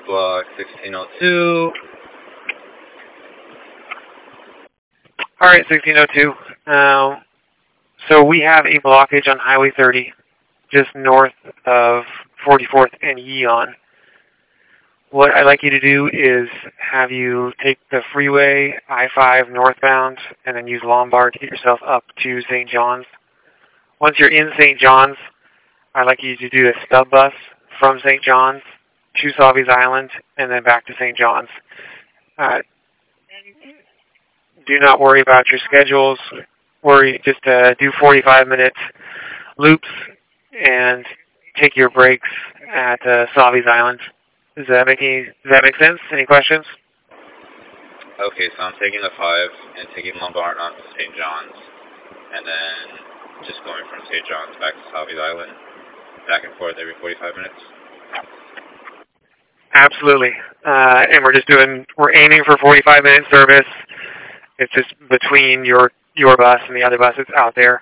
Block 1602. All right, 1602. So we have a blockage on Highway 30, just north of 44th and Yeon. What I'd like you to do is have you take the freeway, I-5 northbound, and then use Lombard to get yourself up to St. John's. Once you're in St. John's, I'd like you to do a stub bus from St. John's to Savi's Island and then back to St. John's. Do not worry about your schedules. Just do 45-minute loops and take your breaks at Savi's Island. Does that make sense? Any questions? Okay, so I'm taking the 5 and taking Lombard on to St. John's, and then just going from St. John's back to Savi's Island, back and forth every 45 minutes. Absolutely. And we're aiming for 45-minute service. It's just between your bus and the other bus that's out there.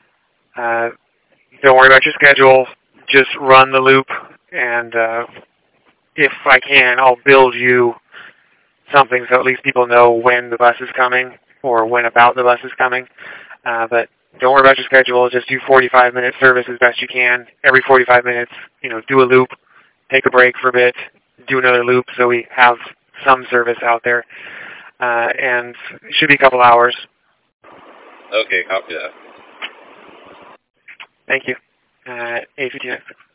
Don't worry about your schedule. Just run the loop, and if I can, I'll build you something so at least people know when the bus is coming or when about the bus is coming. But don't worry about your schedule. Just do 45-minute service as best you can. Every 45 minutes, do a loop, take a break for a bit, do another loop so we have some service out there. And it should be a couple hours. Okay, copy that. Thank you. 8:59.